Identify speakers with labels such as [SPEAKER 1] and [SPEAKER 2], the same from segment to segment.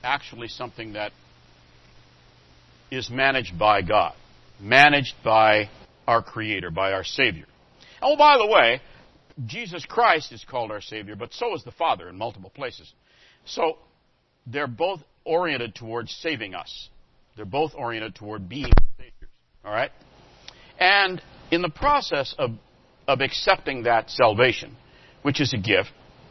[SPEAKER 1] actually something that is managed by God, managed by our Creator, by our Savior. Oh, by the way, Jesus Christ is called our Savior, but so is the Father in multiple places. So they're both oriented towards saving us. They're both oriented toward being Saviors. All right? And in the process of accepting that salvation, which is a gift,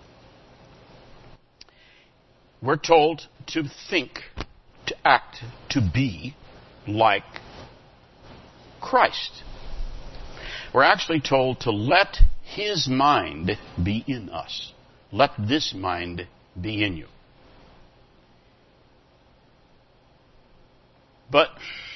[SPEAKER 1] we're told to think, to act, to be like Christ. We're actually told to let His mind be in us. Let this mind be in you. But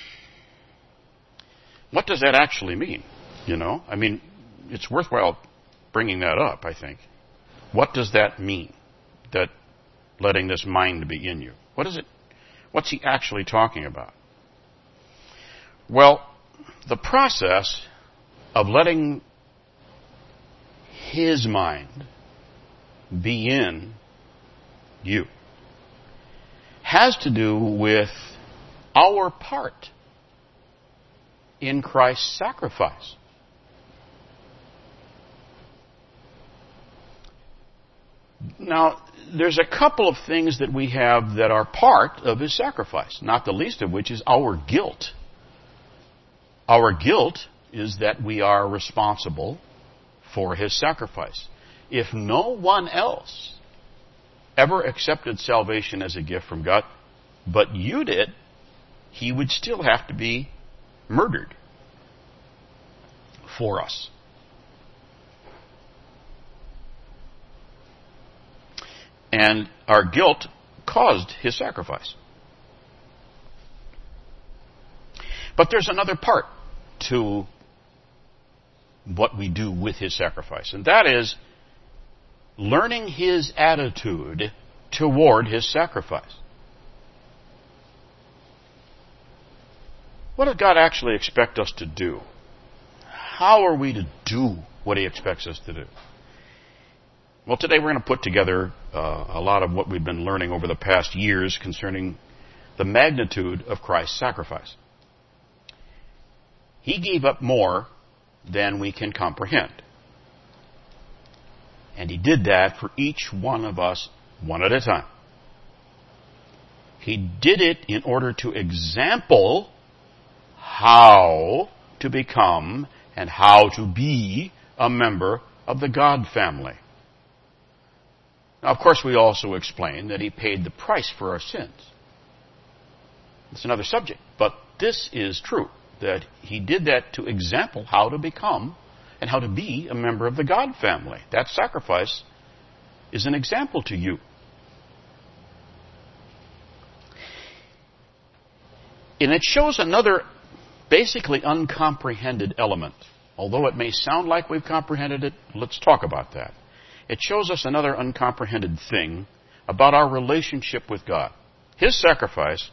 [SPEAKER 1] what does that actually mean? You know, I mean, it's worthwhile bringing that up, I think. What does that mean? That letting this mind be in you. What is it? What's he actually talking about? Well, the process of letting His mind be in you has to do with our part in Christ's sacrifice. Now, there's a couple of things that we have that are part of His sacrifice, not the least of which is our guilt. Our guilt is that we are responsible for His sacrifice. If no one else ever accepted salvation as a gift from God, but you did, He would still have to be murdered for us. And our guilt caused His sacrifice. But there's another part to what we do with His sacrifice, and that is learning His attitude toward His sacrifice. What does God actually expect us to do? How are we to do what He expects us to do? Well, today we're going to put together a lot of what we've been learning over the past years concerning the magnitude of Christ's sacrifice. He gave up more than we can comprehend. And He did that for each one of us, one at a time. He did it in order to example how to become and how to be a member of the God family. Now, of course, we also explained that He paid the price for our sins. It's another subject, but this is true, that He did that to example how to become and how to be a member of the God family. That sacrifice is an example to you. And it shows another basically uncomprehended element. Although it may sound like we've comprehended it, let's talk about that. It shows us another uncomprehended thing about our relationship with God. His sacrifice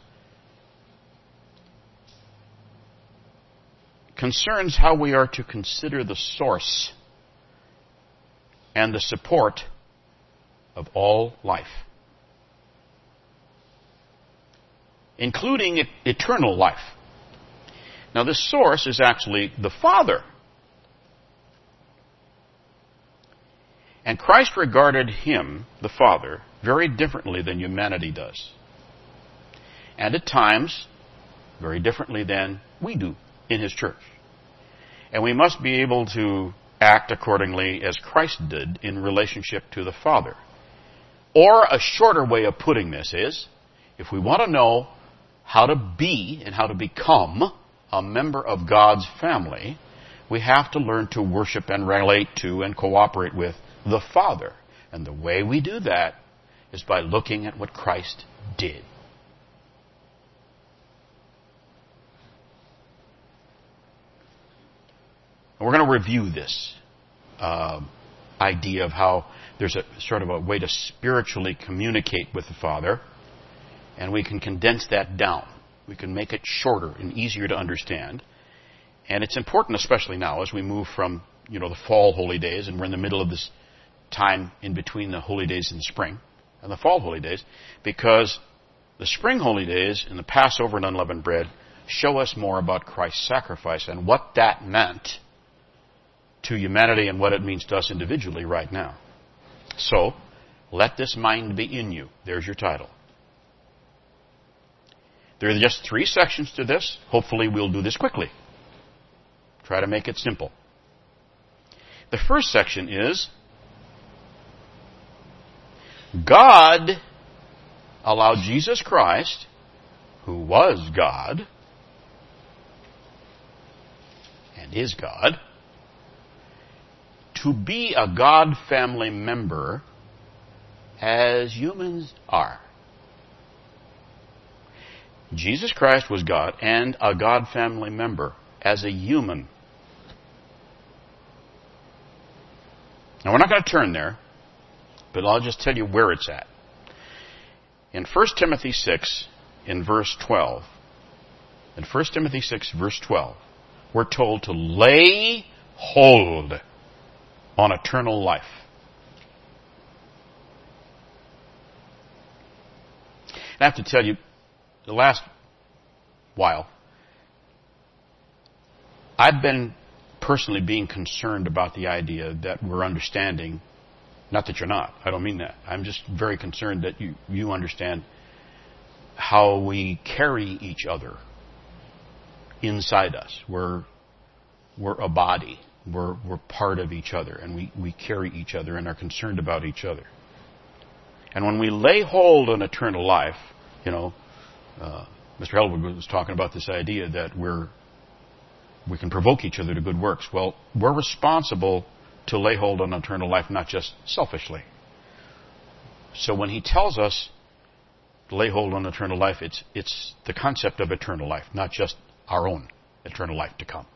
[SPEAKER 1] concerns how we are to consider the source and the support of all life, including eternal life. Now, this source is actually the Father. And Christ regarded Him, the Father, very differently than humanity does. And at times, very differently than we do in His church. And we must be able to act accordingly as Christ did in relationship to the Father. Or a shorter way of putting this is, if we want to know how to be and how to become a member of God's family, we have to learn to worship and relate to and cooperate with the Father. And the way we do that is by looking at what Christ did. We're going to review this idea of how there's a sort of a way to spiritually communicate with the Father, and we can condense that down. We can make it shorter and easier to understand. And it's important, especially now, as we move from, the fall holy days, and we're in the middle of this time in between the holy days in the spring and the fall holy days, because The spring holy days and the Passover and unleavened bread show us more about Christ's sacrifice and what that meant to humanity and what it means to us individually right now. So, let this mind be in you. There's your title. There are just 3 sections to this. Hopefully we'll do this quickly. Try to make it simple. The first section is God allowed Jesus Christ, who was God and is God, to be a God family member as humans are. Jesus Christ was God and a God family member as a human. Now, we're not going to turn there, but I'll just tell you where it's at. In 1 Timothy 6, in verse 12, in 1 Timothy 6, verse 12, we're told to lay hold on eternal life. And I have to tell you, the last while, I've been personally being concerned about the idea that we're understanding, not that you're not, I don't mean that. I'm just very concerned that you understand how we carry each other inside us. We're a body. We're part of each other, and we carry each other and are concerned about each other. And when we lay hold on eternal life, Mr. Elwood was talking about this idea that we can provoke each other to good works. Well, we're responsible to lay hold on eternal life, not just selfishly. So when he tells us to lay hold on eternal life, it's the concept of eternal life, not just our own eternal life to come.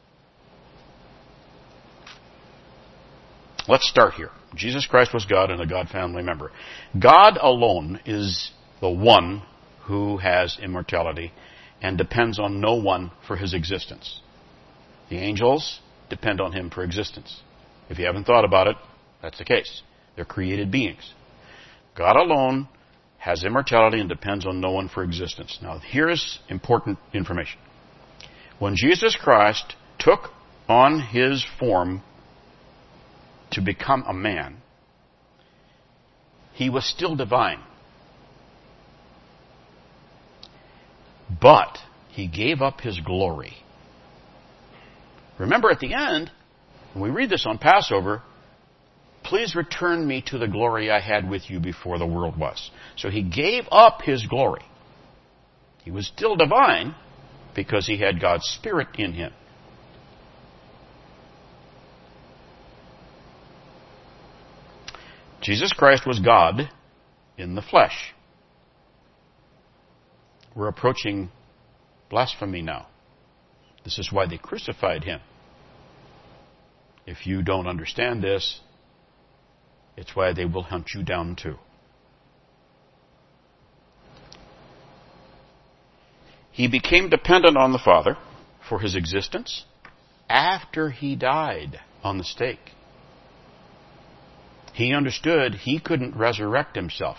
[SPEAKER 1] Let's start here. Jesus Christ was God and a God family member. God alone is the one who has immortality and depends on no one for his existence. The angels depend on him for existence. If you haven't thought about it, that's the case. They're created beings. God alone has immortality and depends on no one for existence. Now, here's important information. When Jesus Christ took on his form to become a man, he was still divine. But he gave up his glory. Remember at the end, when we read this on Passover, please return me to the glory I had with you before the world was. So he gave up his glory. He was still divine because he had God's Spirit in him. Jesus Christ was God in the flesh. We're approaching blasphemy now. This is why they crucified him. If you don't understand this, it's why they will hunt you down too. He became dependent on the Father for his existence after he died on the stake. He understood he couldn't resurrect himself.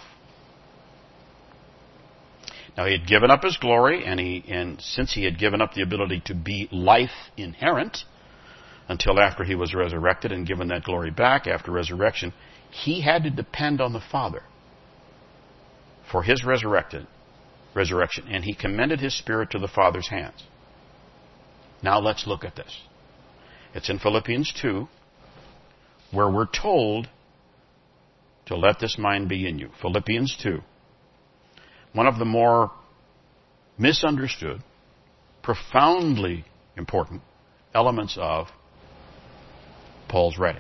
[SPEAKER 1] Now, he had given up his glory, and since he had given up the ability to be life inherent until after he was resurrected and given that glory back after resurrection, he had to depend on the Father for his resurrection, and he commended his spirit to the Father's hands. Now let's look at this. It's in Philippians 2, where we're told to let this mind be in you. Philippians 2. One of the more misunderstood, profoundly important elements of Paul's writing.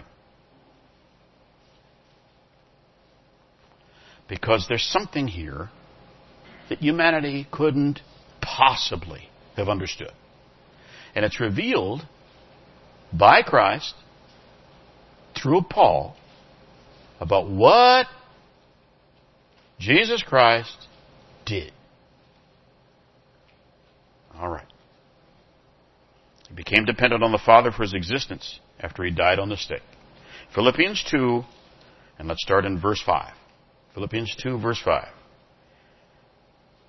[SPEAKER 1] Because there's something here that humanity couldn't possibly have understood. And it's revealed by Christ through Paul about what Jesus Christ did. All right. He became dependent on the Father for his existence after he died on the stake. Philippians 2, and let's start in verse 5. Philippians 2, verse 5.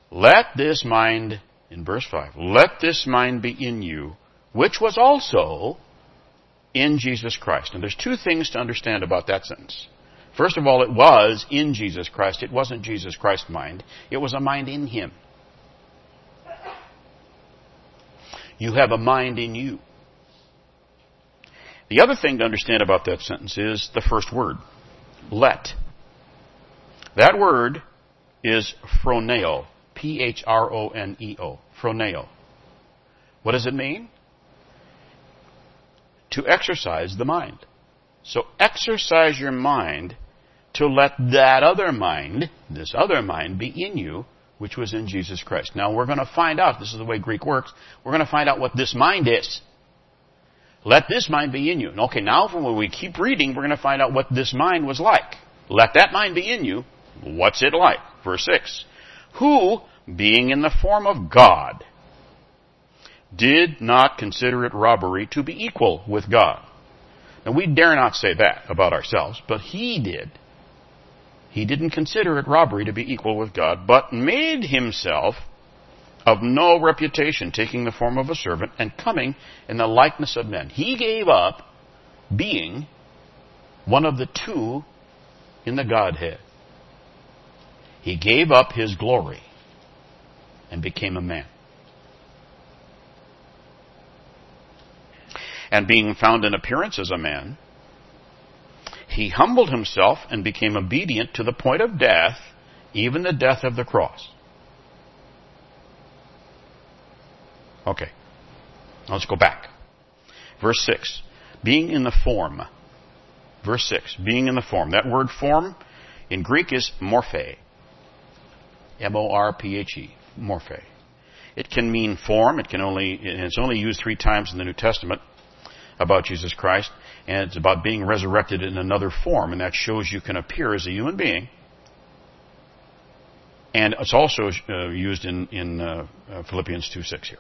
[SPEAKER 1] Let this mind, in verse 5, let this mind be in you, which was also in Jesus Christ. And there's two things to understand about that sentence. First of all, it was in Jesus Christ. It wasn't Jesus Christ's mind. It was a mind in Him. You have a mind in you. The other thing to understand about that sentence is the first word, let. That word is phroneo, P-H-R-O-N-E-O, phroneo. What does it mean? To exercise the mind. So exercise your mind to let that other mind, this other mind, be in you, which was in Jesus Christ. Now we're going to find out, this is the way Greek works, we're going to find out what this mind is. Let this mind be in you. Okay, now when we keep reading, we're going to find out what this mind was like. Let that mind be in you. What's it like? Verse 6. Who, being in the form of God, did not consider it robbery to be equal with God. Now we dare not say that about ourselves, but He did. He didn't consider it robbery to be equal with God, but made Himself of no reputation, taking the form of a servant and coming in the likeness of men. He gave up being one of the two in the Godhead. He gave up His glory and became a man. And being found in appearance as a man, He humbled Himself and became obedient to the point of death, even the death of the cross. Okay, let's go back. Verse 6, being in the form. Verse 6, being in the form. That word form in Greek is morphe. M-O-R-P-H-E, morphe. It can mean form. It's only used 3 times in the New Testament about Jesus Christ, and it's about being resurrected in another form, and that shows you can appear as a human being. And it's also used in Philippians 2:6 here.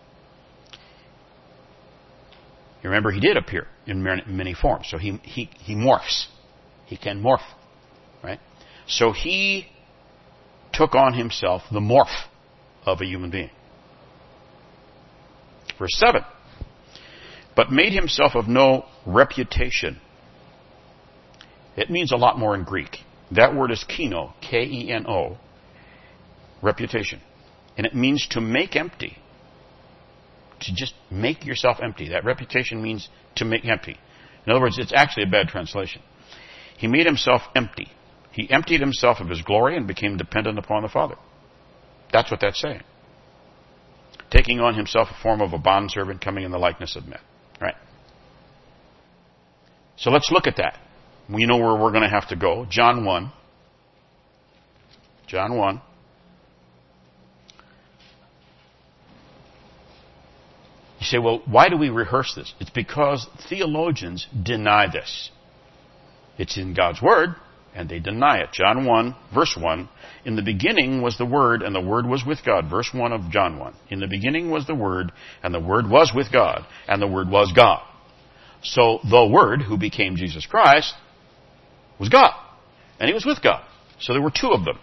[SPEAKER 1] You remember, He did appear in many forms, so he morphs. He can morph, right? So He took on Himself the morph of a human being. Verse 7. But made Himself of no reputation. It means a lot more in Greek. That word is keno, K-E-N-O, reputation. And it means to make empty. To just make yourself empty. That reputation means to make empty. In other words, it's actually a bad translation. He made Himself empty. He emptied Himself of His glory and became dependent upon the Father. That's what that's saying. Taking on Himself a form of a bondservant, coming in the likeness of men. Right? So let's look at that. We know where we're going to have to go. John 1. John 1. You say, well, why do we rehearse this? It's because theologians deny this. It's in God's Word, and they deny it. John 1, verse 1. In the beginning was the Word, and the Word was with God. Verse 1 of John 1. In the beginning was the Word, and the Word was with God, and the Word was God. So the Word, who became Jesus Christ, was God. And He was with God. So there were 2 of them.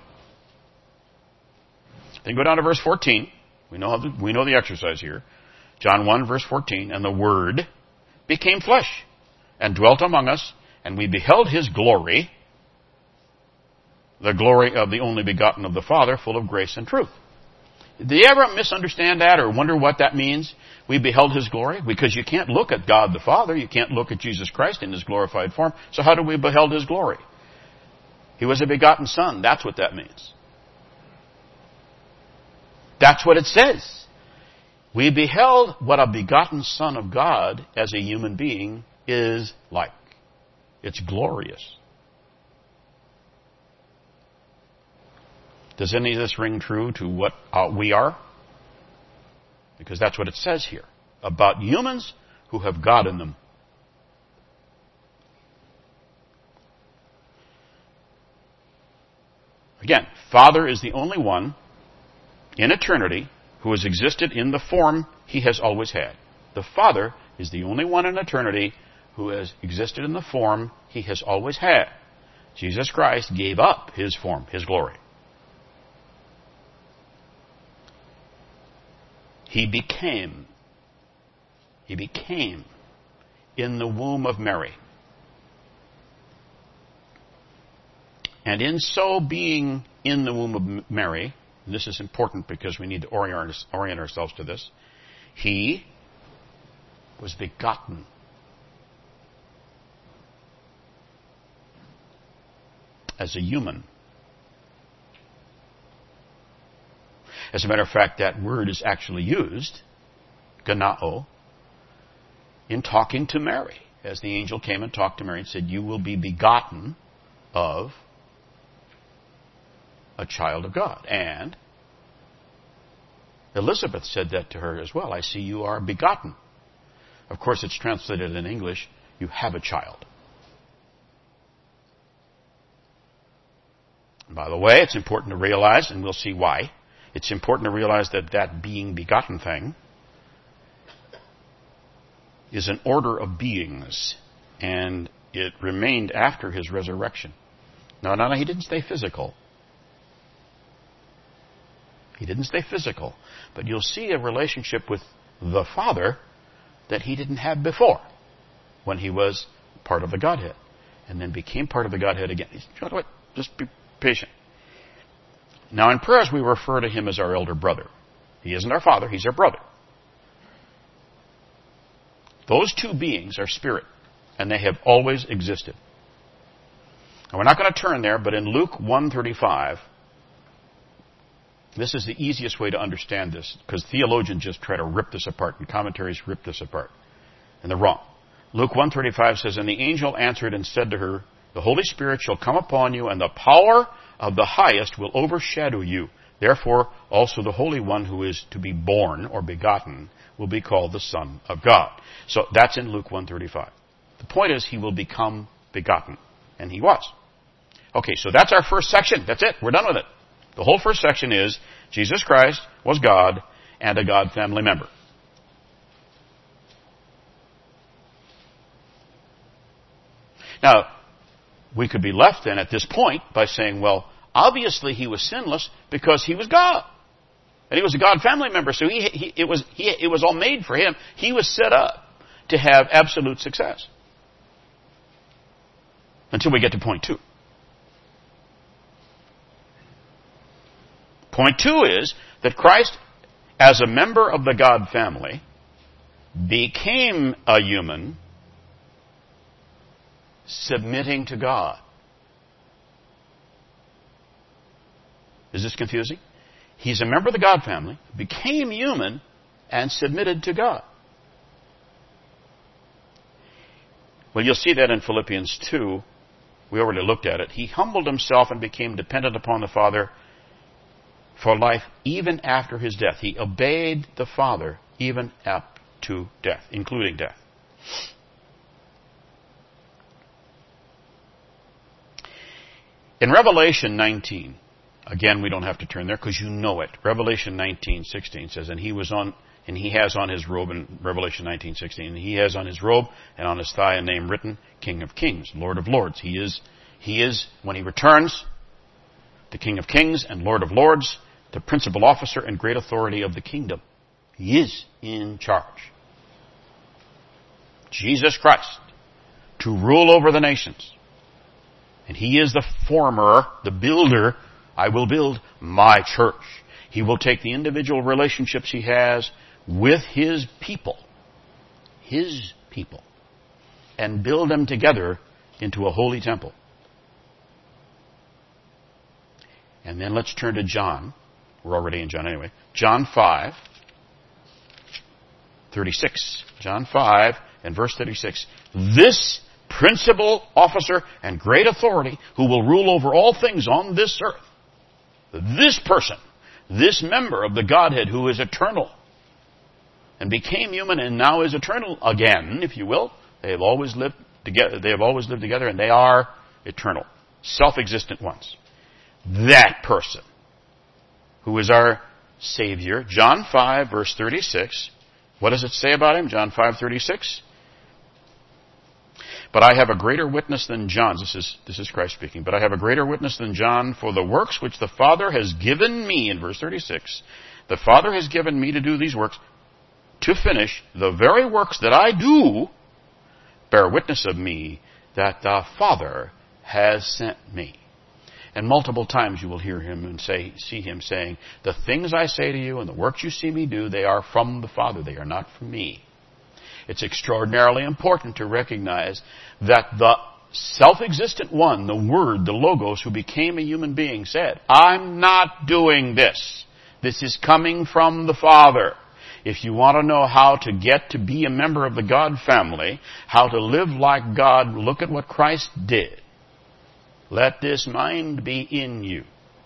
[SPEAKER 1] Then go down to verse 14. We know the exercise here. John 1, verse 14. And the Word became flesh, and dwelt among us, and we beheld His glory, the glory of the only begotten of the Father, full of grace and truth. Did you ever misunderstand that or wonder what that means? We beheld His glory? Because you can't look at God the Father. You can't look at Jesus Christ in His glorified form. So how do we beheld His glory? He was a begotten Son. That's what that means. That's what it says. We beheld what a begotten Son of God as a human being is like. It's glorious. Does any of this ring true to what we are? Because that's what it says here about humans who have God in them. Again, Father is the only one in eternity who has existed in the form He has always had. The Father is the only one in eternity who has existed in the form He has always had. Jesus Christ gave up His form, His glory. He became in the womb of Mary. And in so being in the womb of Mary, and this is important because we need to orient ourselves to this, he was begotten. As a human. As a matter of fact, that word is actually used, ganao, in talking to Mary. As the angel came and talked to Mary and said, you will be begotten of a child of God. And Elizabeth said that to her as well. I see you are begotten. Of course, it's translated in English, you have a child. By the way, it's important to realize, and we'll see why, it's important to realize that that being begotten thing is an order of beings, and it remained after his resurrection. No, he didn't stay physical. He didn't stay physical, but you'll see a relationship with the Father that he didn't have before when he was part of the Godhead, and then became part of the Godhead again. You know what? Just be patient. Now in prayers we refer to him as our elder brother. He isn't our father, he's our brother. Those two beings are spirit, and they have always existed. Now we're not going to turn there, but in Luke 1:35, this is the easiest way to understand this, because theologians just try to rip this apart, and commentaries rip this apart. And they're wrong. Luke 1:35 says, and the angel answered and said to her, the Holy Spirit shall come upon you, and the power of the highest will overshadow you. Therefore, also the Holy One who is to be born or begotten will be called the Son of God. So that's in Luke 1:35. The point is, he will become begotten. And he was. Okay, so that's our first section. That's it. We're done with it. The whole first section is, Jesus Christ was God and a God family member. Now, we could be left then at this point by saying, well, obviously he was sinless because he was God. And he was a God family member, so it was all made for him. He was set up to have absolute success. Until we get to point 2. Point 2 is that Christ, as a member of the God family, became a human submitting to God. Is this confusing? He's a member of the God family, became human, and submitted to God. Well, you'll see that in Philippians 2. We already looked at it. He humbled himself and became dependent upon the Father for life even after his death. He obeyed the Father even up to death, including death. In Revelation 19, again, we don't have to turn there because you know it. Revelation 19:16 says, and he has on his robe, in Revelation 19:16, and he has on his robe and on his thigh a name written, King of Kings, Lord of Lords. He is, when he returns, the King of Kings and Lord of Lords, the principal officer and great authority of the kingdom. He is in charge. Jesus Christ, to rule over the nations. And he is the former, the builder. I will build my church. He will take the individual relationships he has with his people, and build them together into a holy temple. And then let's turn to John. We're already in John anyway. John 5:36. John 5 and verse 36. This principal officer and great authority who will rule over all things on this earth. This person, this member of the Godhead who is eternal and became human and now is eternal again, if you will. They have always lived together and they are eternal, self-existent ones. That person who is our Savior, John 5 verse 36. What does it say about him? John 5:36. But I have a greater witness than John. This is Christ speaking. But I have a greater witness than John, for the works which the Father has given me, in verse 36, The Father has given me to do these works, to finish the very works that I do, bear witness of me that the Father has sent me. And multiple times you will hear him and see him saying, the things I say to you and the works you see me do, they are from the Father. They are not from me. It's extraordinarily important to recognize that the self-existent one, the Word, the Logos, who became a human being, said, I'm not doing this. This is coming from the Father. If you want to know how to get to be a member of the God family, how to live like God, look at what Christ did. Let this mind be in you.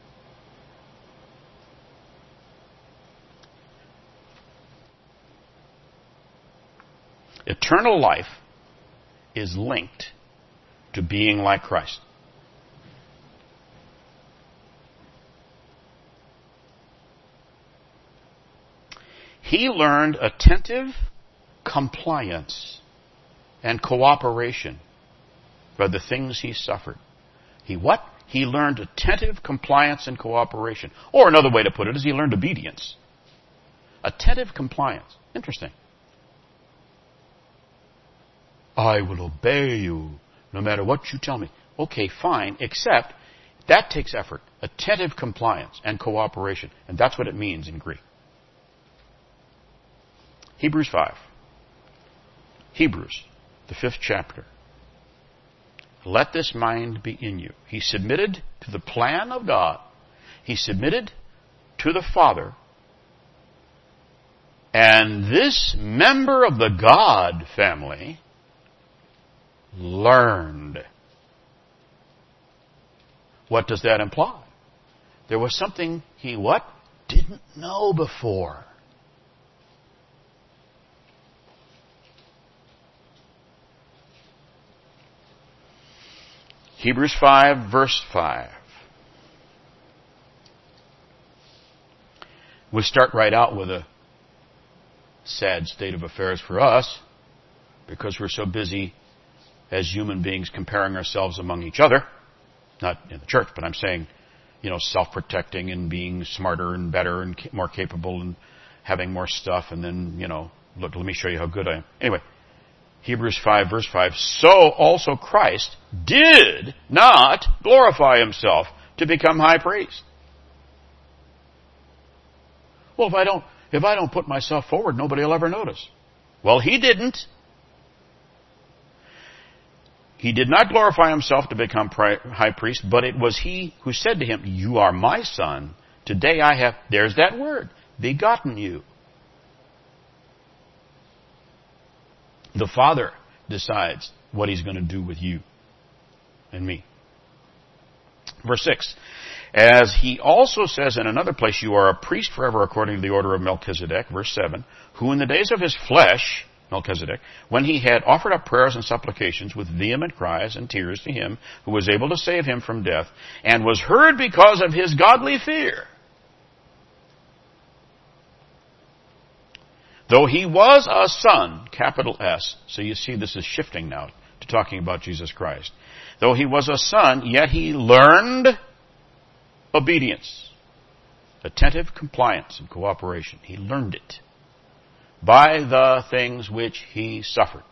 [SPEAKER 1] Eternal life is linked to being like Christ. He learned attentive compliance and cooperation by the things he suffered. He what? He learned attentive compliance and cooperation. Or another way to put it is he learned obedience. Attentive compliance. Interesting. I will obey you no matter what you tell me. Okay, fine, except that takes effort. Attentive compliance and cooperation. And that's what it means in Greek. Hebrews 5. Hebrews, the 5th chapter. Let this mind be in you. He submitted to the plan of God. He submitted to the Father. And this member of the God family learned. What does that imply? There was something he what? Didn't know before. Hebrews 5, verse 5. We start right out with a sad state of affairs for us because we're so busy as human beings comparing ourselves among each other. Not in the church, but I'm saying, self-protecting and being smarter and better and more capable and having more stuff and then, look, let me show you how good I am. Anyway. Hebrews 5, verse 5, so also Christ did not glorify himself to become high priest. Well, if I don't put myself forward, nobody will ever notice. Well, he didn't. He did not glorify himself to become high priest, but it was he who said to him, you are my son. Today I have, there's that word, begotten you. The Father decides what he's going to do with you and me. Verse 6. As he also says in another place, you are a priest forever according to the order of Melchizedek. Verse 7. Who in the days of his flesh, Melchizedek, when he had offered up prayers and supplications with vehement cries and tears to him who was able to save him from death, and was heard because of his godly fear, though he was a son, capital S, so you see this is shifting now to talking about Jesus Christ. Though he was a son, yet he learned obedience, attentive compliance and cooperation. He learned it by the things which he suffered.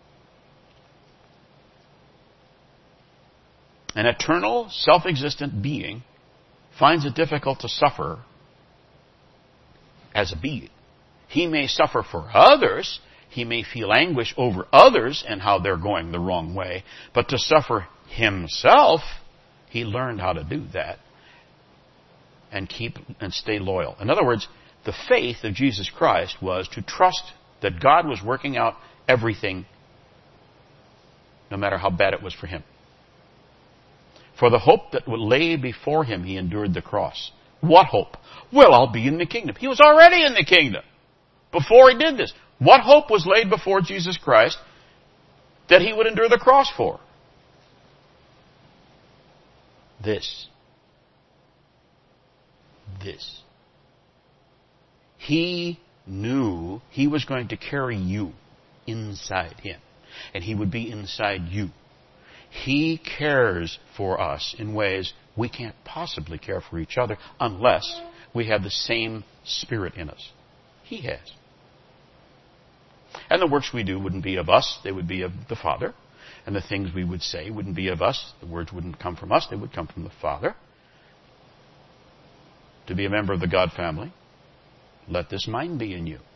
[SPEAKER 1] An eternal, self-existent being finds it difficult to suffer as a being. He may suffer for others. He may feel anguish over others and how they're going the wrong way. But to suffer himself, he learned how to do that and stay loyal. In other words, the faith of Jesus Christ was to trust that God was working out everything, no matter how bad it was for him. For the hope that lay before him, he endured the cross. What hope? Well, I'll be in the kingdom. He was already in the kingdom before he did this. What hope was laid before Jesus Christ that he would endure the cross for? This. He knew he was going to carry you inside him, and he would be inside you. He cares for us in ways we can't possibly care for each other unless We have the same Spirit in us. He has. And the works we do wouldn't be of us, they would be of the Father. And the things we would say wouldn't be of us, the words wouldn't come from us, they would come from the Father. To be a member of the God family, let this mind be in you.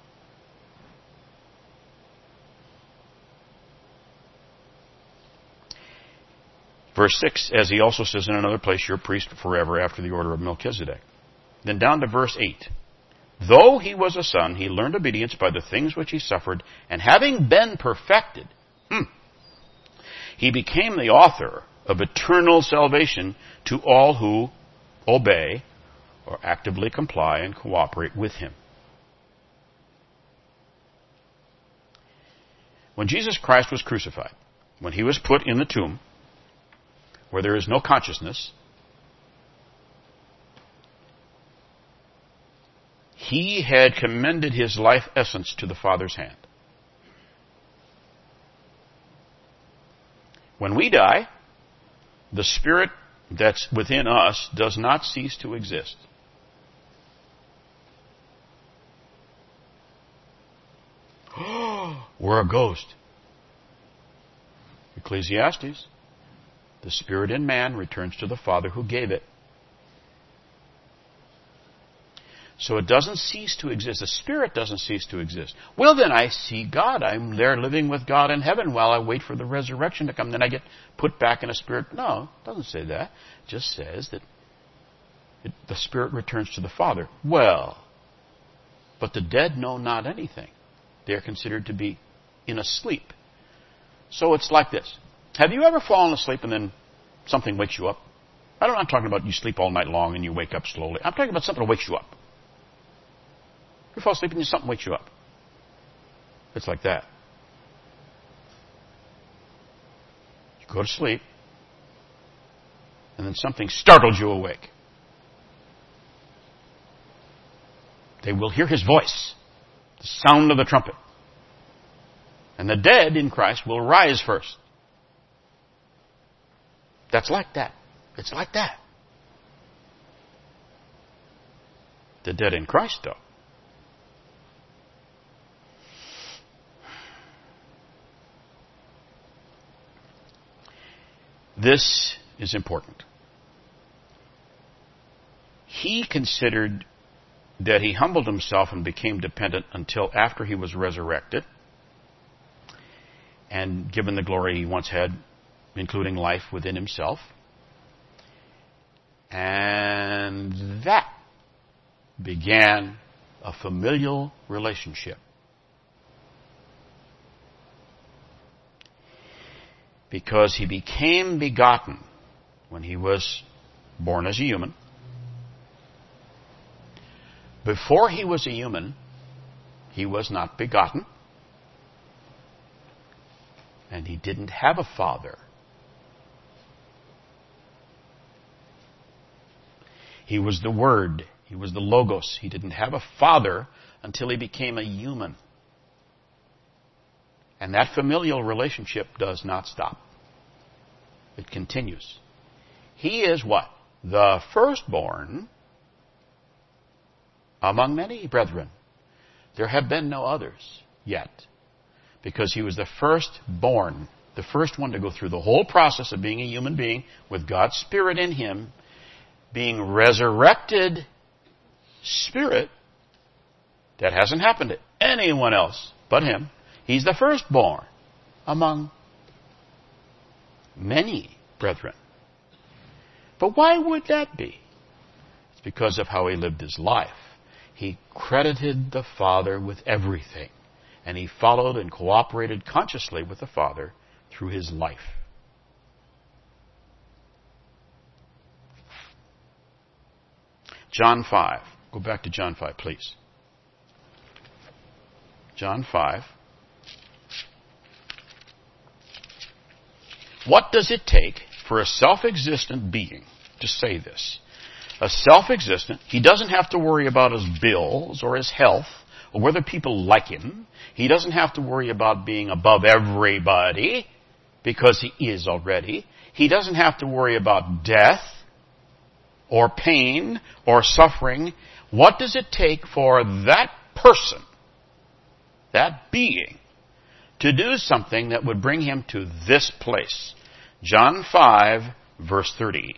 [SPEAKER 1] Verse 6, as he also says in another place, you're a priest forever after the order of Melchizedek. Then down to verse 8. Though he was a son, he learned obedience by the things which he suffered, and having been perfected, he became the author of eternal salvation to all who obey or actively comply and cooperate with him. When Jesus Christ was crucified, when he was put in the tomb, where there is no consciousness, he had commended his life essence to the Father's hand. When we die, the Spirit that's within us does not cease to exist. We're a ghost. Ecclesiastes. The spirit in man returns to the Father who gave it. So it doesn't cease to exist. The Spirit doesn't cease to exist. Well, then I see God. I'm there living with God in heaven while I wait for the resurrection to come. Then I get put back in a spirit. No, it doesn't say that. It just says that the Spirit returns to the Father. Well, but the dead know not anything. They are considered to be in a sleep. So it's like this. Have you ever fallen asleep and then something wakes you up? I'm not talking about you sleep all night long and you wake up slowly. I'm talking about something that wakes you up. You fall asleep and something wakes you up. It's like that. You go to sleep and then something startled you awake. They will hear his voice, the sound of the trumpet. And the dead in Christ will rise first. That's like that. It's like that. The dead in Christ, though. This is important. He considered that he humbled himself and became dependent until after he was resurrected and given the glory he once had, including life within himself. And that began a familial relationship. Because he became begotten when he was born as a human. Before he was a human, he was not begotten. And he didn't have a father. He was the Word. He was the Logos. He didn't have a father until he became a human. And that familial relationship does not stop. It continues. He is what? The firstborn among many brethren. There have been no others yet. Because he was the firstborn, the first one to go through the whole process of being a human being with God's Spirit in him, being resurrected Spirit. That hasn't happened to anyone else but him. He's the firstborn among many brethren. But why would that be? It's because of how he lived his life. He credited the Father with everything. And he followed and cooperated consciously with the Father through his life. John 5. Go back to John 5, please. John 5. What does it take for a self-existent being to say this? A self-existent, he doesn't have to worry about his bills or his health or whether people like him. He doesn't have to worry about being above everybody because he is already. He doesn't have to worry about death or pain or suffering. What does it take for that person, that being, to do something that would bring him to this place? John 5, verse 30.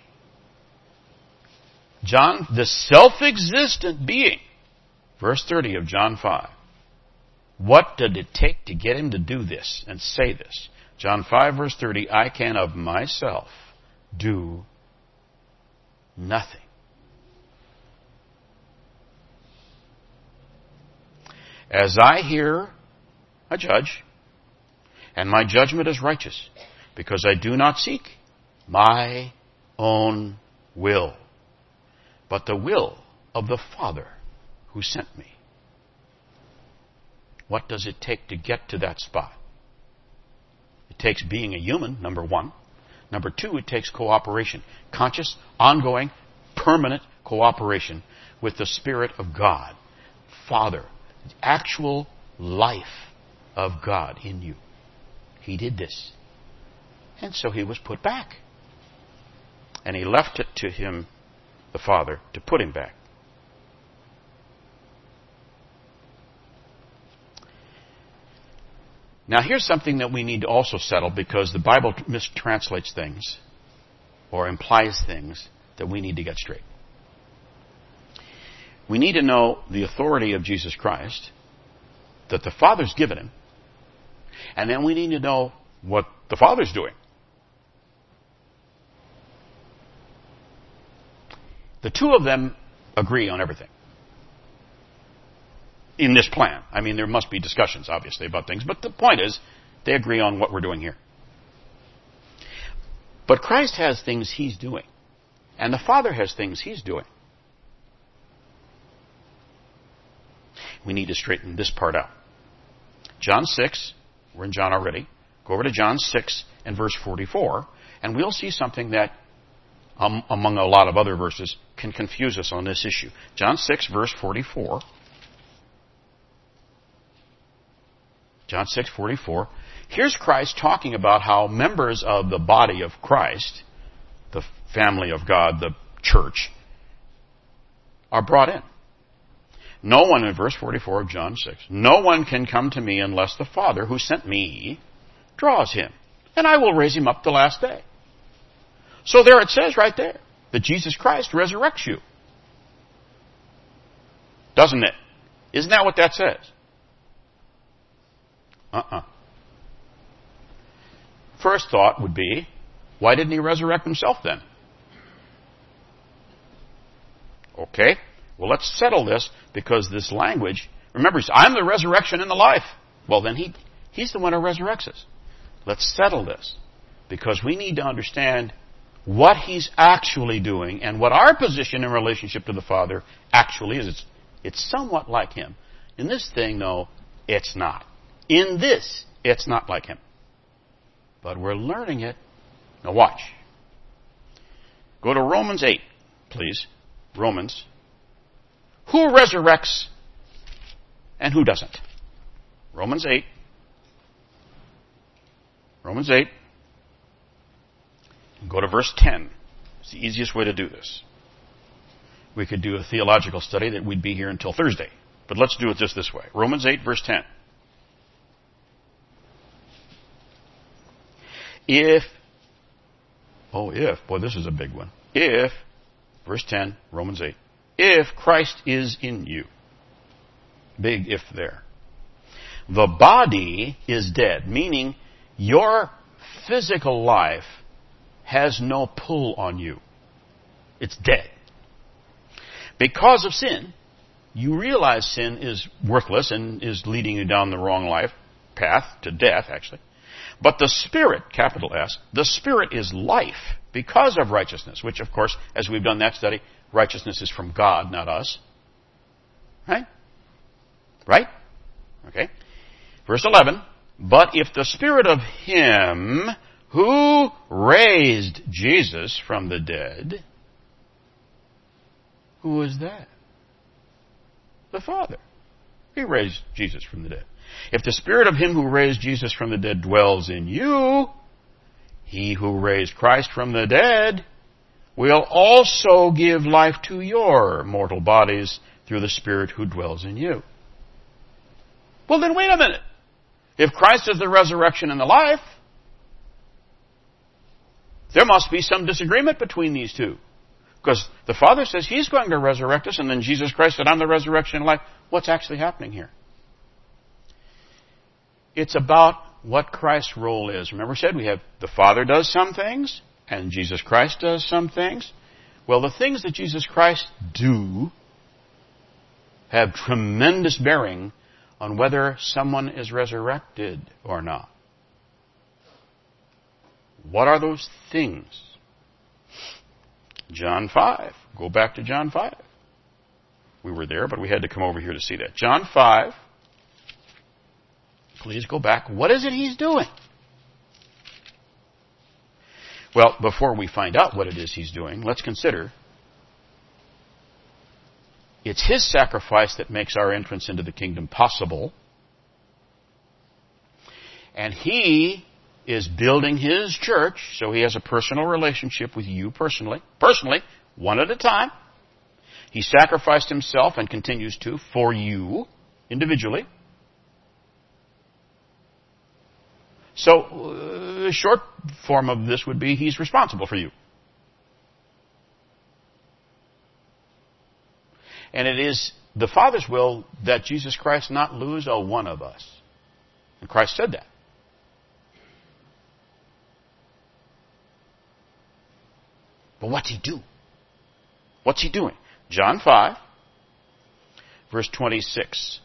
[SPEAKER 1] John, the self-existent being, verse 30 of John 5. What did it take to get him to do this and say this? John 5, verse 30, I can of myself do nothing. As I hear a judge, and my judgment is righteous, because I do not seek my own will, but the will of the Father who sent me. What does it take to get to that spot? It takes being a human, number one. Number two, it takes cooperation. Conscious, ongoing, permanent cooperation with the Spirit of God. Father, the actual life of God in you. He did this. And so he was put back. And he left it to him, the Father, to put him back. Now here's something that we need to also settle, because the Bible mistranslates things or implies things that we need to get straight. We need to know the authority of Jesus Christ that the Father's given him, and then we need to know what the Father's doing. The two of them agree on everything in this plan. I mean, there must be discussions, obviously, about things, but the point is, they agree on what we're doing here. But Christ has things he's doing, and the Father has things he's doing. We need to straighten this part out. John 6, we're in John already. Go over to John 6 and verse 44, and we'll see something that, among a lot of other verses, can confuse us on this issue. John 6, verse 44. John 6:44. Here's Christ talking about how members of the body of Christ, the family of God, the church, are brought in. No one, in verse 44 of John 6, no one can come to me unless the Father who sent me draws him, and I will raise him up the last day. So there it says right there that Jesus Christ resurrects you. Doesn't it? Isn't that what that says? First thought would be, why didn't he resurrect himself then? Okay, well, let's settle this, because this language, remember, I'm the resurrection and the life. Well, then he's the one who resurrects us. Let's settle this, because we need to understand what he's actually doing and what our position in relationship to the Father actually is. It's somewhat like him. In this thing, no, it's not. In this, it's not like him. But we're learning it. Now watch. Go to Romans 8, please. Romans. Who resurrects and who doesn't? Romans 8. Romans 8. Go to verse 10. It's the easiest way to do this. We could do a theological study that we'd be here until Thursday. But let's do it just this way. Romans 8, verse 10. Boy, this is a big one. If, verse 10, Romans 8, if Christ is in you, big if there, the body is dead, meaning your physical life has no pull on you. It's dead. Because of sin, you realize sin is worthless and is leading you down the wrong life path to death, actually. But the Spirit, capital S, the Spirit is life because of righteousness, which, of course, as we've done that study, righteousness is from God, not us. Right? Right? Okay. Verse 11, but if the Spirit of Him who raised Jesus from the dead, who is that? The Father. He raised Jesus from the dead. If the Spirit of Him who raised Jesus from the dead dwells in you, He who raised Christ from the dead will also give life to your mortal bodies through the Spirit who dwells in you. Well, then wait a minute. If Christ is the resurrection and the life, there must be some disagreement between these two. Because the Father says He's going to resurrect us, and then Jesus Christ said, I'm the resurrection and life. What's actually happening here? It's about what Christ's role is. Remember I said we have the Father does some things, and Jesus Christ does some things. Well, the things that Jesus Christ do have tremendous bearing on whether someone is resurrected or not. What are those things? John 5. Go back to John 5. We were there, but we had to come over here to see that. John 5. Please go back. What is it He's doing? Well, before we find out what it is He's doing, let's consider it's His sacrifice that makes our entrance into the kingdom possible. And He is building His church, so He has a personal relationship with you personally, one at a time. He sacrificed Himself and continues to for you individually. So, the short form of this would be He's responsible for you. And it is the Father's will that Jesus Christ not lose a one of us. And Christ said that. But what's He do? What's He doing? John 5, verse 26.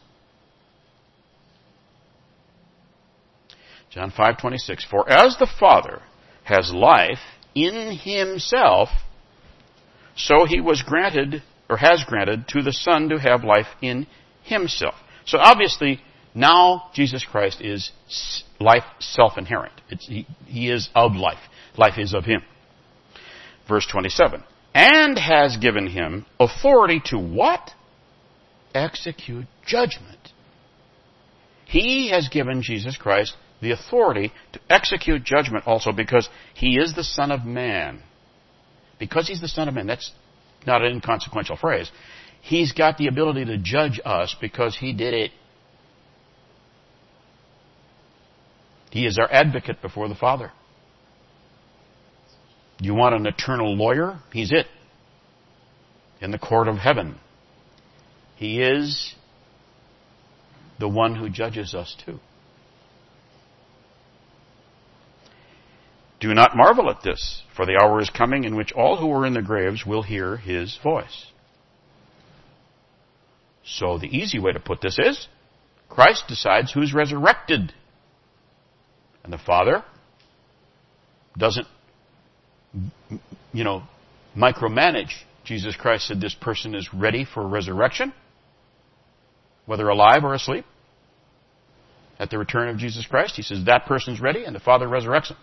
[SPEAKER 1] John 5:26. For as the Father has life in Himself, so He was granted, or has granted, to the Son to have life in Himself. So obviously, now Jesus Christ is life self-inherent. He is of life. Life is of Him. Verse 27. And has given Him authority to what? Execute judgment. He has given Jesus Christ the authority to execute judgment also because He is the Son of Man. Because He's the Son of Man, that's not an inconsequential phrase. He's got the ability to judge us because He did it. He is our advocate before the Father. You want an eternal lawyer? He's it. In the court of heaven. He is the one who judges us too. Do not marvel at this, for the hour is coming in which all who are in the graves will hear His voice. So the easy way to put this is, Christ decides who's resurrected. And the Father doesn't, micromanage. Jesus Christ said this person is ready for resurrection, whether alive or asleep. At the return of Jesus Christ, He says that person's ready, and the Father resurrects him.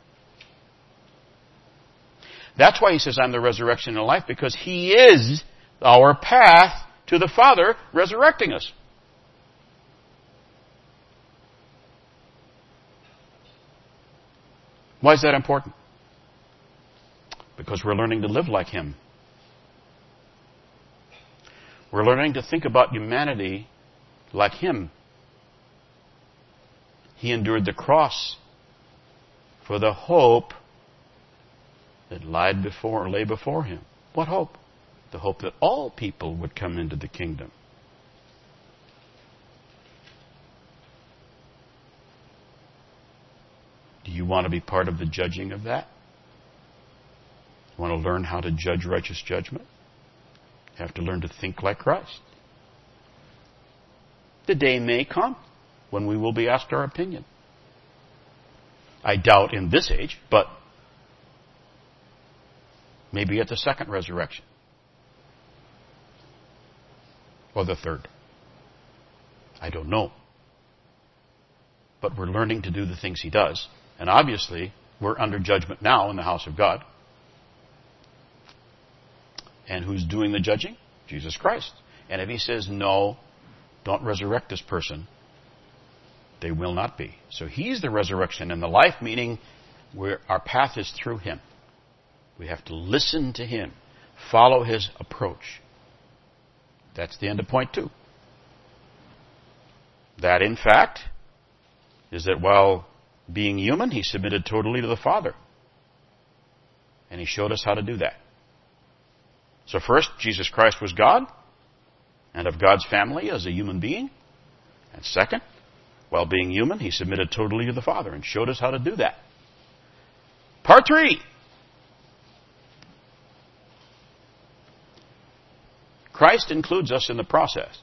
[SPEAKER 1] That's why He says, I'm the resurrection and the life, because He is our path to the Father resurrecting us. Why is that important? Because we're learning to live like Him. We're learning to think about humanity like Him. He endured the cross for the hope that lay before Him. What hope? The hope that all people would come into the kingdom. Do you want to be part of the judging of that? You want to learn how to judge righteous judgment? You have to learn to think like Christ. The day may come when we will be asked our opinion. I doubt in this age, but maybe at the second resurrection. Or the third. I don't know. But we're learning to do the things He does. And obviously, we're under judgment now in the house of God. And who's doing the judging? Jesus Christ. And if He says, no, don't resurrect this person, they will not be. So He's the resurrection and the life, meaning our path is through Him. We have to listen to Him, follow His approach. That's the end of point 2. That, in fact, is that while being human, He submitted totally to the Father. And He showed us how to do that. So first, Jesus Christ was God, and of God's family as a human being. And second, while being human, He submitted totally to the Father and showed us how to do that. Part 3. Christ includes us in the process.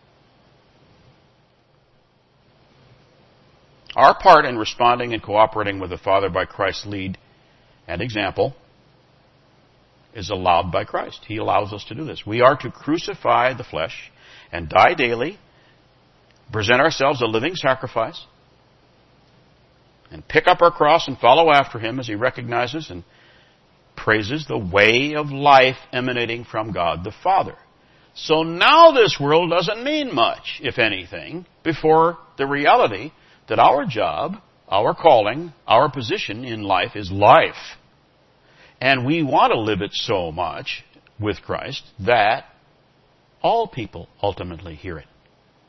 [SPEAKER 1] Our part in responding and cooperating with the Father by Christ's lead and example is allowed by Christ. He allows us to do this. We are to crucify the flesh and die daily, present ourselves a living sacrifice, and pick up our cross and follow after Him as He recognizes and praises the way of life emanating from God the Father. So now this world doesn't mean much, if anything, before the reality that our job, our calling, our position in life is life. And we want to live it so much with Christ that all people ultimately hear it.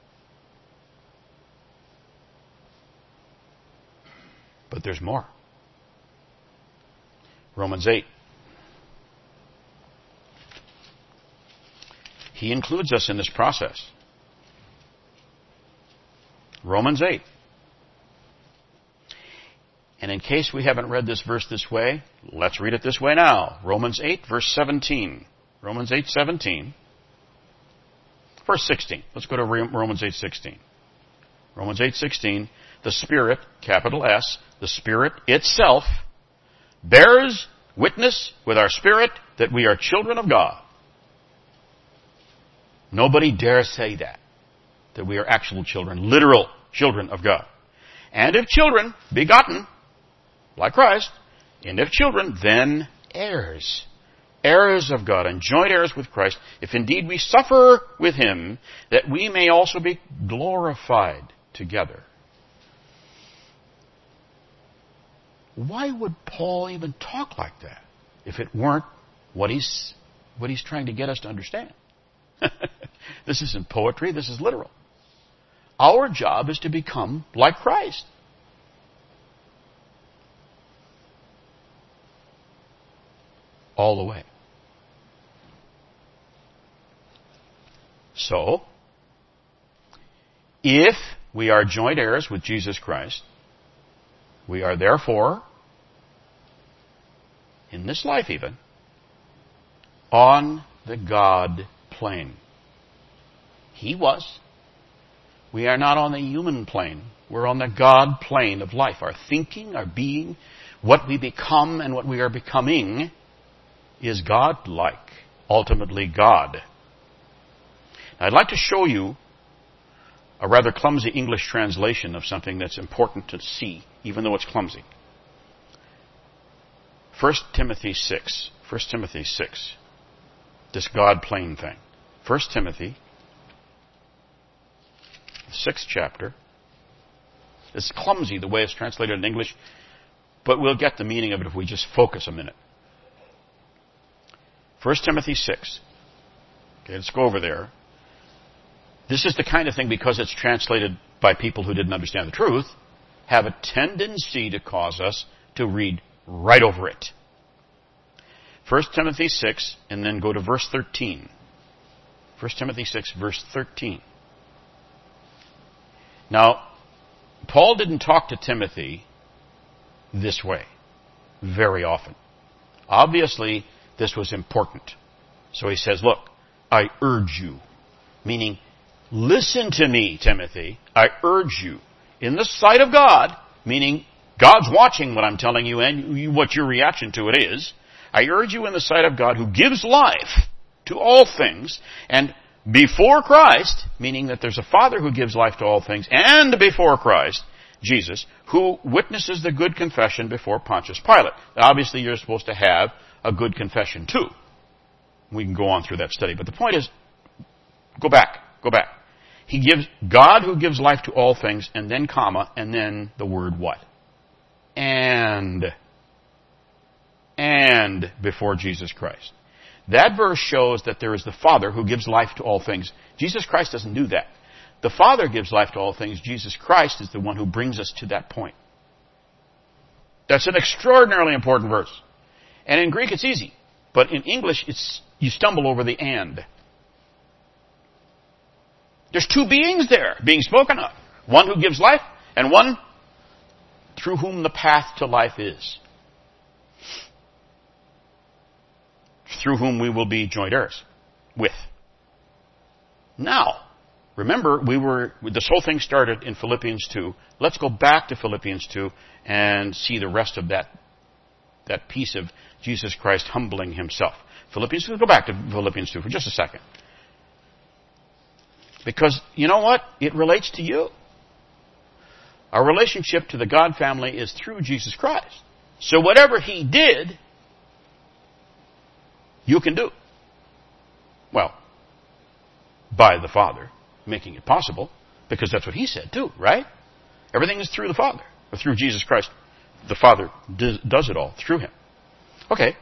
[SPEAKER 1] But there's more. Romans 8. He includes us in this process. Romans 8. And in case we haven't read this verse this way, let's read it this way now. Romans 8, verse 17. Romans 8, 17. Verse 16. Let's go to Romans 8, 16. Romans 8, 16. The Spirit, capital S, the Spirit itself bears witness with our spirit that we are children of God. Nobody dare say that we are actual children, literal children of God. And if children, begotten, like Christ, and if children, then heirs. Heirs of God and joint heirs with Christ, if indeed we suffer with Him, that we may also be glorified together. Why would Paul even talk like that if it weren't what he's trying to get us to understand? This isn't poetry, this is literal. Our job is to become like Christ. All the way. So, if we are joint heirs with Jesus Christ, we are therefore, in this life even, on the God plane. He was. We are not on the human plane. We're on the God plane of life. Our thinking, our being, what we become and what we are becoming is God-like, ultimately God. Now, I'd like to show you a rather clumsy English translation of something that's important to see, even though it's clumsy. 1 Timothy 6. 1 Timothy 6. This God plane thing. 1 Timothy, the 6th chapter. It's clumsy the way it's translated in English, but we'll get the meaning of it if we just focus a minute. 1 Timothy 6. Okay, let's go over there. This is the kind of thing, because it's translated by people who didn't understand the truth, have a tendency to cause us to read right over it. 1 Timothy 6, and then go to verse 13. 1 Timothy 6, verse 13. Now, Paul didn't talk to Timothy this way very often. Obviously, this was important. So he says, look, I urge you, meaning, listen to me, Timothy. I urge you, in the sight of God, meaning God's watching what I'm telling you and what your reaction to it is. I urge you in the sight of God, who gives life to all things, and before Christ, meaning that there's a Father who gives life to all things, and before Christ, Jesus, who witnesses the good confession before Pontius Pilate. Now, obviously, you're supposed to have a good confession too. We can go on through that study. But the point is, go back. He gives, God who gives life to all things, and then comma, and then the word what? And. and before Jesus Christ. That verse shows that there is the Father who gives life to all things. Jesus Christ doesn't do that. The Father gives life to all things. Jesus Christ is the one who brings us to that point. That's an extraordinarily important verse. And in Greek it's easy. But in English, you stumble over the and. There's two beings there being spoken of. One who gives life and one through whom the path to life is. Through whom we will be joint heirs with. Now, remember, this whole thing started in Philippians 2. Let's go back to Philippians 2 and see the rest of that piece of Jesus Christ humbling himself. Go back to Philippians 2 for just a second. Because, you know what? It relates to you. Our relationship to the God family is through Jesus Christ. So whatever he did, you can do. Well, by the Father, making it possible, because that's what he said too, right? Everything is through the Father, or through Jesus Christ. The Father does it all through him. Okay.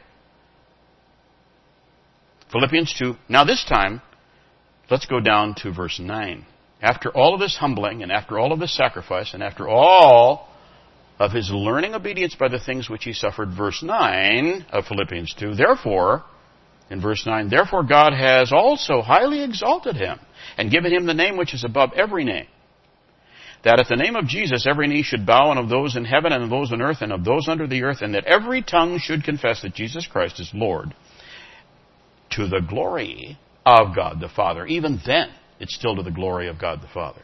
[SPEAKER 1] Philippians 2. Now this time, let's go down to verse 9. After all of this humbling, and after all of this sacrifice, and after all of his learning obedience by the things which he suffered, verse 9 of Philippians 2, therefore, in verse 9, therefore God has also highly exalted him, and given him the name which is above every name, that at the name of Jesus every knee should bow, and of those in heaven, and of those on earth, and of those under the earth, and that every tongue should confess that Jesus Christ is Lord, to the glory of God the Father. Even then, it's still to the glory of God the Father.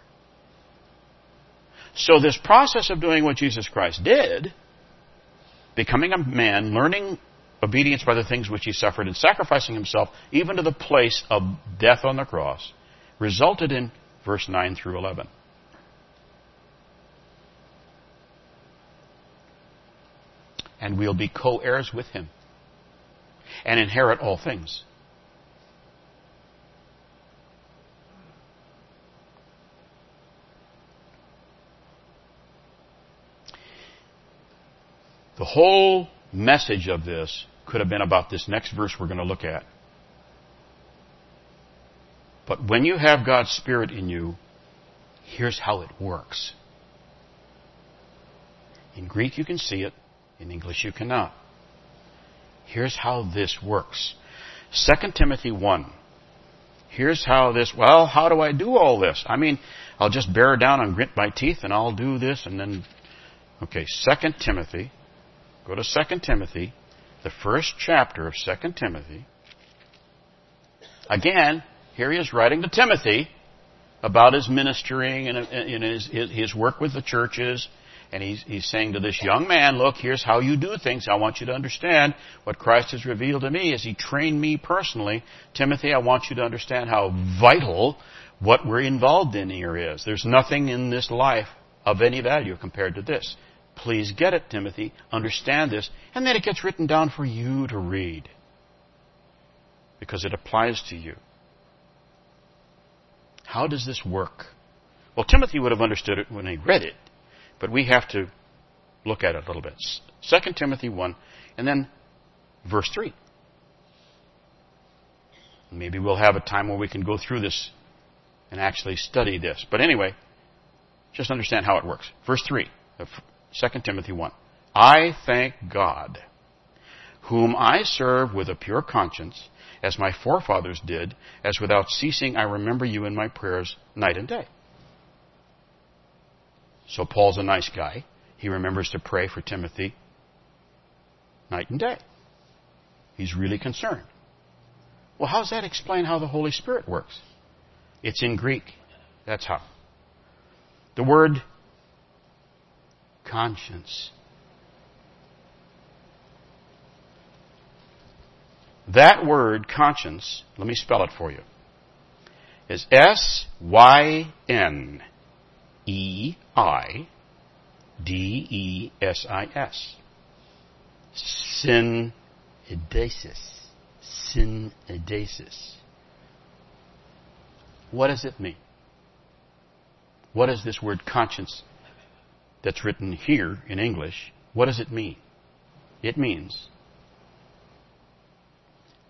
[SPEAKER 1] So this process of doing what Jesus Christ did, becoming a man, learning obedience by the things which he suffered, and sacrificing himself even to the place of death on the cross, resulted in verse 9 through 11. And we'll be co-heirs with him and inherit all things. The whole message of this could have been about this next verse we're going to look at. But when you have God's Spirit in you, here's how it works. In Greek you can see it. In English you cannot. Here's how this works. 2 Timothy 1. Here's how this, how do I do all this? I mean, I'll just bear down and grit my teeth and I'll do this and then... Okay, 2 Timothy. Go to 2 Timothy, the first chapter of 2 Timothy. Again, here he is writing to Timothy about his ministering and his work with the churches. And he's saying to this young man, look, here's how you do things. I want you to understand what Christ has revealed to me as he trained me personally. Timothy, I want you to understand how vital what we're involved in here is. There's nothing in this life of any value compared to this. Please get it, Timothy. Understand this. And then it gets written down for you to read. Because it applies to you. How does this work? Well, Timothy would have understood it when he read it. But we have to look at it a little bit. 2 Timothy 1, and then verse 3. Maybe we'll have a time where we can go through this and actually study this. But anyway, just understand how it works. Verse 3 of 2 Timothy 1. I thank God, whom I serve with a pure conscience, as my forefathers did, as without ceasing I remember you in my prayers night and day. So Paul's a nice guy. He remembers to pray for Timothy night and day. He's really concerned. Well, how does that explain how the Holy Spirit works? It's in Greek. That's how. The word conscience. That word conscience, let me spell it for you, is S-Y-N-E-I-D-E-S-I-S. Synedesis. Synedesis. What does it mean? What is this word conscience that's written here in English? What does it mean? It means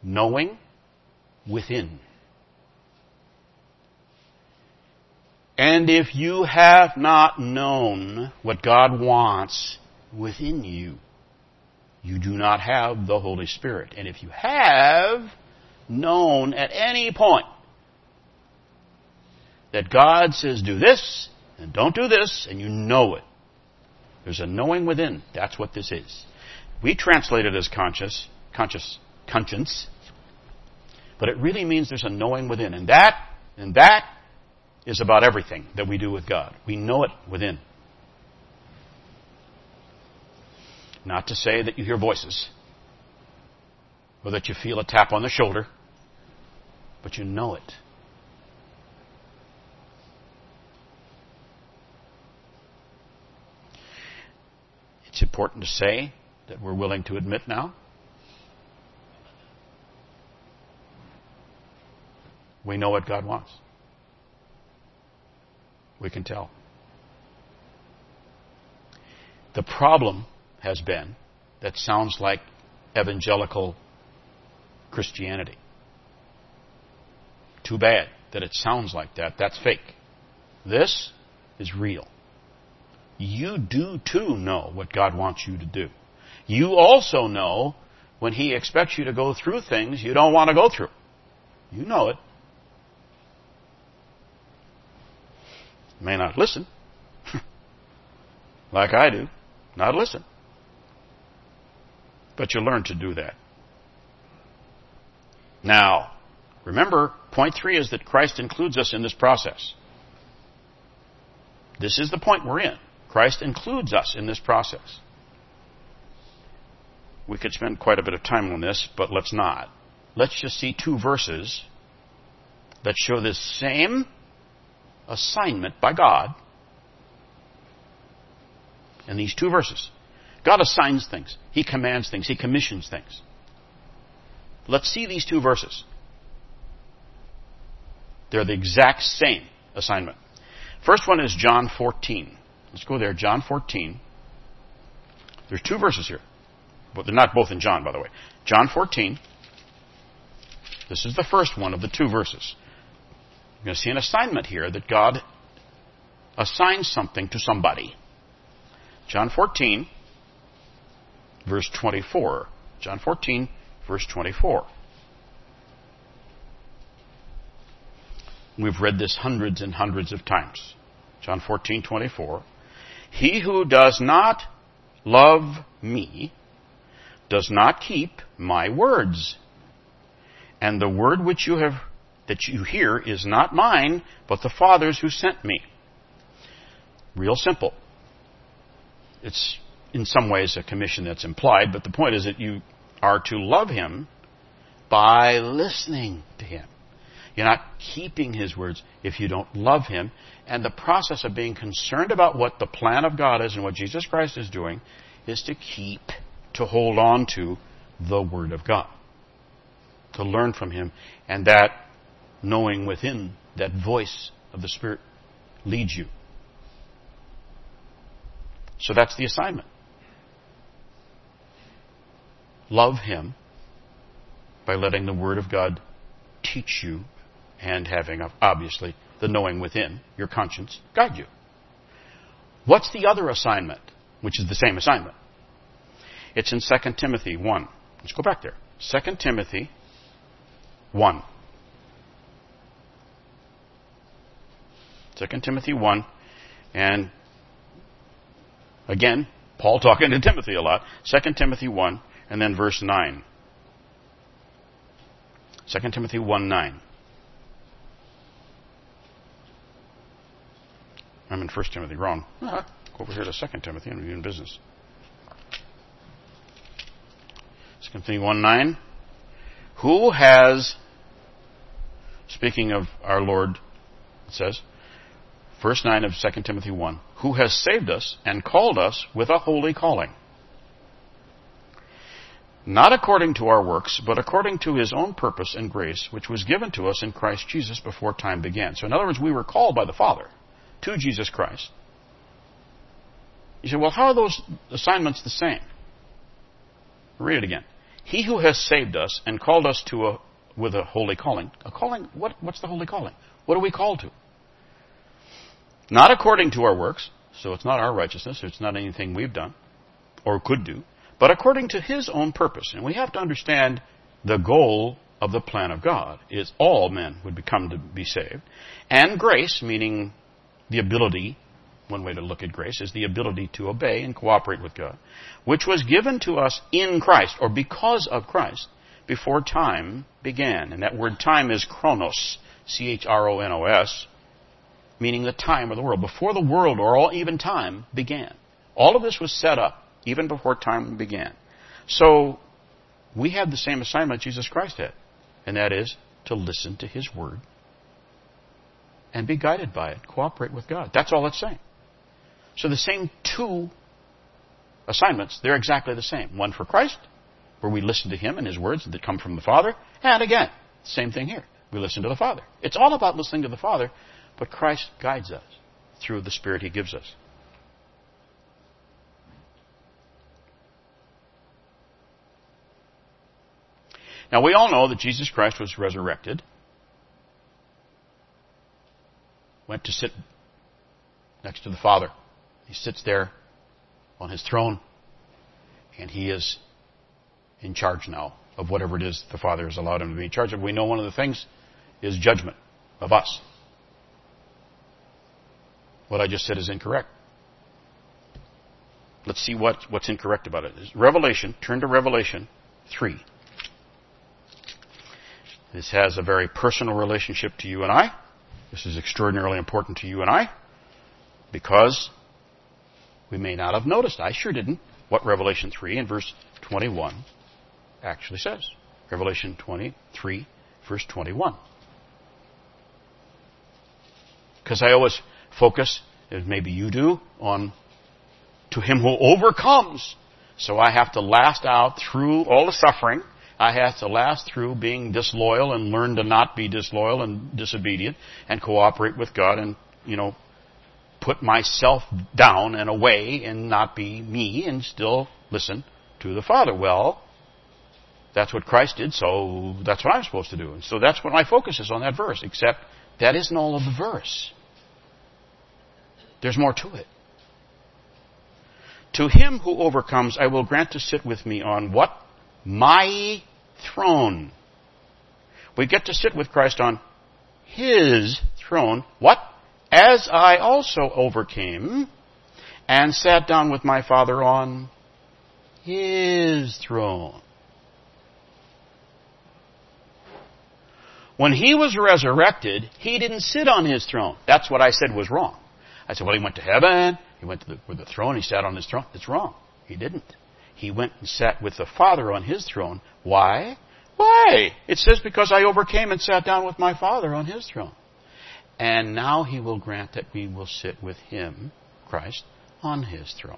[SPEAKER 1] knowing within. And if you have not known what God wants within you, you do not have the Holy Spirit. And if you have known at any point that God says do this and don't do this, and you know it, there's a knowing within. That's what this is. We translate it as conscience, but it really means there's a knowing within. And that is about everything that we do with God. We know it within. Not to say that you hear voices, or that you feel a tap on the shoulder, but you know it. It's important to say that we're willing to admit now we know what God wants. We can tell. The problem has been that sounds like evangelical Christianity. Too bad that it sounds like that. That's fake. This is real. You do too know what God wants you to do. You also know when He expects you to go through things you don't want to go through. You know it. You may not listen, like I do. Not listen. But you learn to do that. Now, remember, point 3 is that Christ includes us in this process. This is the point we're in. Christ includes us in this process. We could spend quite a bit of time on this, but let's not. Let's just see 2 verses that show this same assignment by God. In these 2 verses, God assigns things. He commands things. He commissions things. Let's see these 2 verses. They're the exact same assignment. First one is John 14. Let's go there. John 14. There's 2 verses here. But they're not both in John, by the way. John 14. This is the first one of the 2 verses. You're going to see an assignment here that God assigns something to somebody. John 14, verse 24. John 14, verse 24. We've read this hundreds and hundreds of times. John 14, 24. He who does not love me does not keep my words. And the word which that you hear is not mine, but the Father's who sent me. Real simple. It's in some ways a commission that's implied, but the point is that you are to love Him by listening to Him. You're not keeping His words if you don't love Him. And the process of being concerned about what the plan of God is and what Jesus Christ is doing is to hold on to the Word of God. To learn from Him. And that knowing within, that voice of the Spirit leads you. So that's the assignment. Love Him by letting the Word of God teach you and having, obviously, the knowing within, your conscience, guide you. What's the other assignment, which is the same assignment? It's in 2 Timothy 1. Let's go back there. 2 Timothy 1. 2 Timothy 1. And again, Paul talking to Timothy a lot. 2 Timothy 1 and then verse 9. 2 Timothy 1:9. I'm in 1 Timothy, wrong. Go over here to 2 Timothy and we're in business. 2 Timothy 1:9. Who has, speaking of our Lord, it says, verse 9 of 2 Timothy 1, who has saved us and called us with a holy calling, not according to our works, but according to His own purpose and grace, which was given to us in Christ Jesus before time began. So in other words, we were called by the Father to Jesus Christ. You say, well, how are those assignments the same? Read it again. He who has saved us and called us with a holy calling. A calling, what's the holy calling? What are we called to? Not according to our works, so it's not our righteousness, it's not anything we've done or could do, but according to His own purpose. And we have to understand the goal of the plan of God is all men would become to be saved. And grace, meaning the ability, one way to look at grace, is the ability to obey and cooperate with God, which was given to us in Christ, or because of Christ, before time began. And that word time is chronos, C-H-R-O-N-O-S, meaning the time of the world. Before the world, or even time, began. All of this was set up, even before time began. So, we have the same assignment Jesus Christ had, and that is to listen to His Word and be guided by it, cooperate with God. That's all it's saying. So the same two assignments, they're exactly the same. One for Christ, where we listen to Him and His words that come from the Father, and again, same thing here. We listen to the Father. It's all about listening to the Father, but Christ guides us through the Spirit He gives us. Now, we all know that Jesus Christ was resurrected, went to sit next to the Father. He sits there on His throne, and He is in charge now of whatever it is the Father has allowed Him to be in charge of. We know one of the things is judgment of us. What I just said is incorrect. Let's see what's incorrect about it. Revelation, turn to Revelation 3. This has a very personal relationship to you and I. This is extraordinarily important to you and I because we may not have noticed, I sure didn't, what Revelation 3 and verse 21 actually says. Revelation 23, verse 21. Because I always focus, as maybe you do, on to him who overcomes. So I have to last out through all the suffering. I have to last through being disloyal and learn to not be disloyal and disobedient and cooperate with God and, put myself down and away and not be me and still listen to the Father. Well, that's what Christ did, so that's what I'm supposed to do. And so that's what my focus is on that verse, except that isn't all of the verse. There's more to it. To him who overcomes, I will grant to sit with me on what? My throne. We get to sit with Christ on His throne. What? As I also overcame and sat down with my Father on His throne. When He was resurrected, He didn't sit on His throne. That's what I said was wrong. I said, well, He went to heaven. He went to the throne. He sat on His throne. It's wrong. He didn't. He went and sat with the Father on His throne. Why? Why? It says, because I overcame and sat down with my Father on His throne. And now He will grant that we will sit with Him, Christ, on His throne.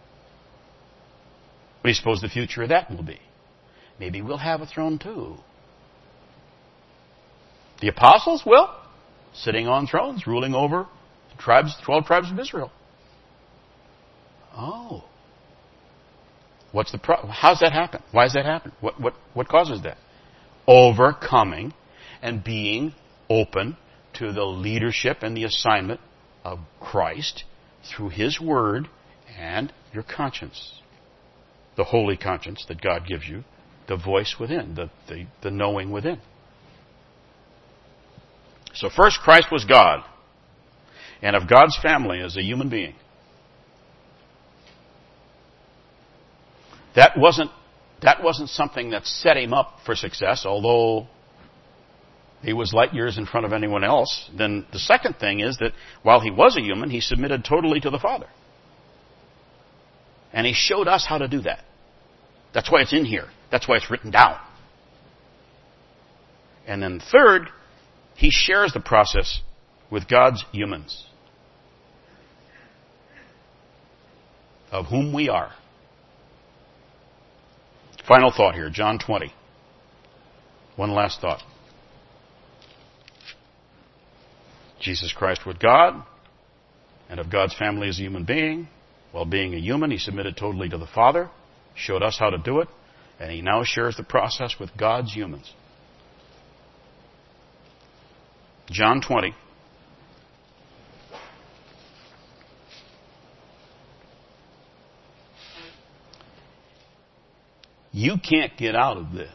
[SPEAKER 1] What do you suppose the future of that will be? Maybe we'll have a throne too. The apostles will, sitting on thrones, ruling over the 12 tribes of Israel. Oh. What's the problem? How's that happen? Why does that happen? What causes that? Overcoming and being open to the leadership and the assignment of Christ through His Word and your conscience. The holy conscience that God gives you, the voice within, the knowing within. So first, Christ was God, and of God's family as a human being. That wasn't something that set Him up for success, although He was light years in front of anyone else. Then the second thing is that while He was a human, He submitted totally to the Father. And He showed us how to do that. That's why it's in here. That's why it's written down. And then third, He shares the process with God's humans, of whom we are. Final thought here, John 20. One last thought. Jesus Christ was God, and of God's family as a human being. While being a human, He submitted totally to the Father, showed us how to do it, And he now shares the process with God's humans. John 20. You can't get out of this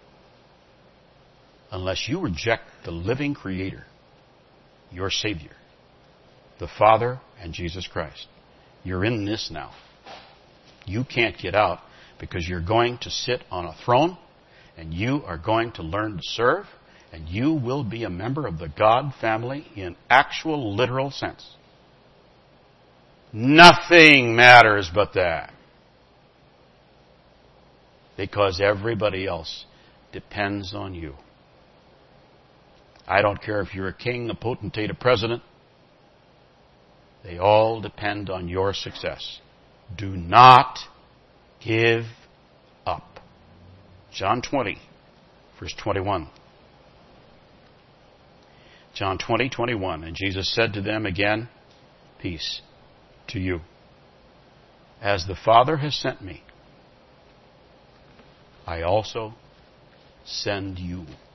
[SPEAKER 1] unless you reject the living Creator, your Savior, the Father and Jesus Christ. You're in this now. You can't get out because you're going to sit on a throne and you are going to learn to serve and you will be a member of the God family in actual literal sense. Nothing matters but that. Because everybody else depends on you. I don't care if you're a king, a potentate, a president. They all depend on your success. Do not give up. John 20, verse 21. John 20, 21. And Jesus said to them again, peace to you. As the Father has sent me, I also send you.